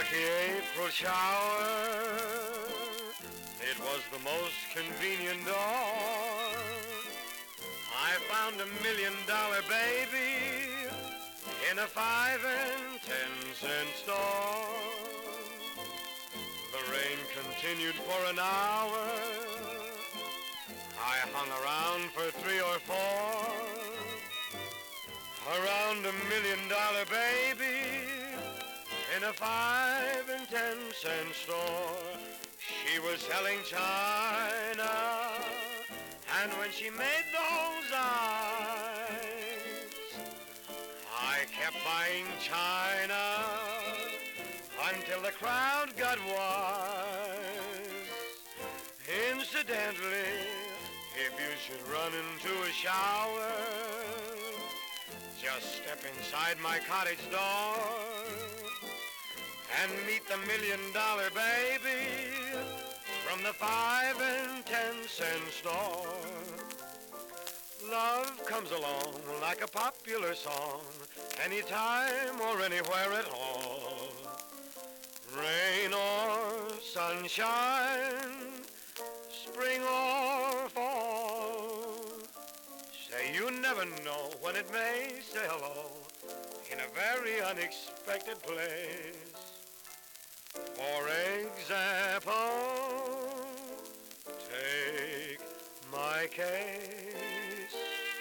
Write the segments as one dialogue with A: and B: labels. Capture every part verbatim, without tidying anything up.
A: lucky April shower, it was the most convenient door. I found a million dollar baby in a five and ten cent store. The rain continued for an hour. I hung around for three or four. Around a million dollar baby in a five and ten cent store. She was selling china, and when she made those eyes, I kept buying china until the crowd got wise. Incidentally, if you should run into a shower, just step inside my cottage door and meet the million dollar baby from the five and ten cent store. Love comes along like a popular song, anytime or anywhere at all. Rain or sunshine, spring or fall. Say you never know when it may say hello in a very unexpected place. For example, take my case.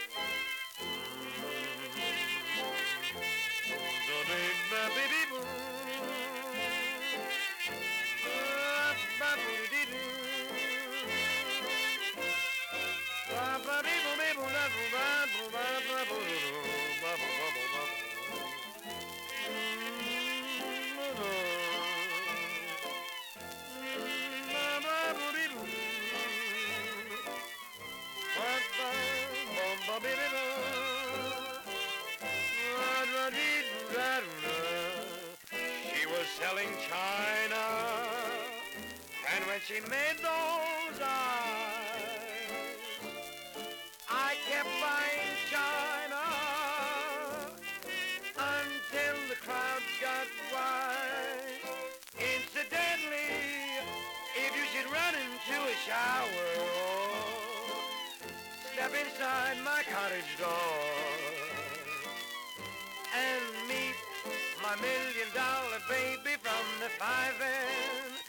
A: She was selling china, and when she made those eyes, I kept buying china until the crowd got wise. Incidentally, if you should run into a shower, step inside my cottage door and meet my million dollar baby from the five and